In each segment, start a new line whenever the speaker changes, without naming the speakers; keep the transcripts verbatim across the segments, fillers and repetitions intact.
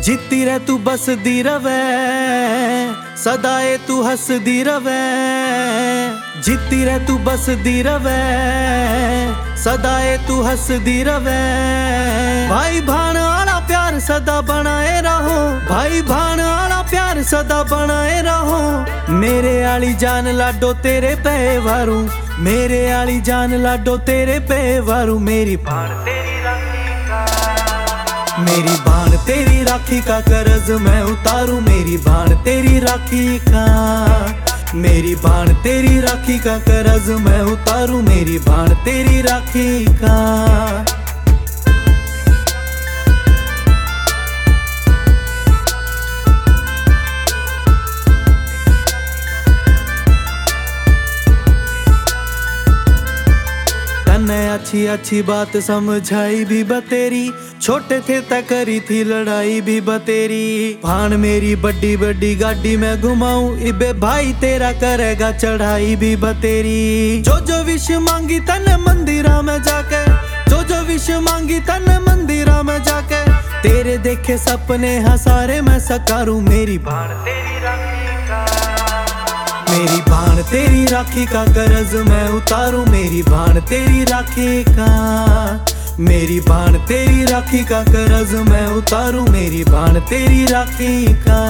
जीती रह तू बसदी रवे, सदाए तू हसदी रवे। जीती रह तू बसदी रवे, सदाए तू हसदी रवे। भाई भाण आला प्यार सदा बनाए रहो, भाई भाण आला प्यार सदा बनाए रहो। मेरे आली जान लाडो तेरे पे वारू, मेरे आली जान लाडो तेरे पे वारू। मेरी बाण तेरी राखी का, मेरी बाण तेरी राखी का कर्ज मैं उतारू। मेरी बाण तेरी राखी का, मेरी बाण तेरी राखी का कर्ज मैं उतारू। मेरी बाण तेरी राखी का। तन्ने अच्छी अच्छी बात समझाई भी बतेरी, छोटे थे तक करी थी लड़ाई भी बतेरी। भाण मेरी बड्डी बड्डी गाड़ी में घुमाऊं, इबे भाई तेरा करेगा चढ़ाई भी बतेरी। जो जो विश मांगी तन्ने मंदिरा में जाके, जो जो विश मांगी तन्ने मंदिरा में जाके। तेरे देखे सपने हसारे मैं सकारूं। मेरी बाण तेरी राखी का, मेरी बाण तेरी राखी का कर्ज मैं उतारू। मेरी बाण तेरी राखी का, मेरी बाण तेरी राखी का कर्ज मैं उतारू। मेरी बाण तेरी राखी का।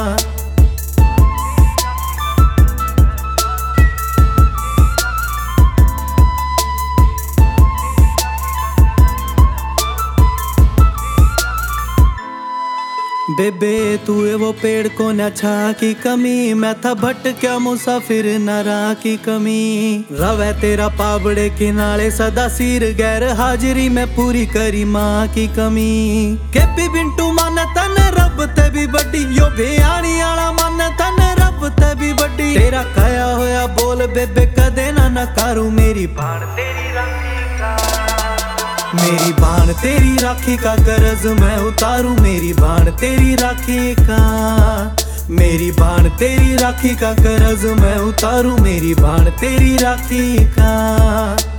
बेबे तू है वो पेड़ को न छा की कमी, मैं था भटक्या मुसाफिर न रहा की कमी। रवे तेरा पाबड़े किनारे सदा सिर, गैर हाजिरी में पूरी करी माँ की कमी। केपी बिंटू मन तन रब ते भी बड्डी, यो भियाणी आला मन तन रब ते भी बड्डी। तेरा कया होया बोल बेबे कदे ना नकारू। मेरी बाण तेरी राखी का, मेरी बाण तेरी राखी का कर्ज मैं उतारू। मेरी बाण तेरी राखी का, मेरी बाण तेरी राखी का कर्ज मैं उतारू। मेरी बाण तेरी राखी का।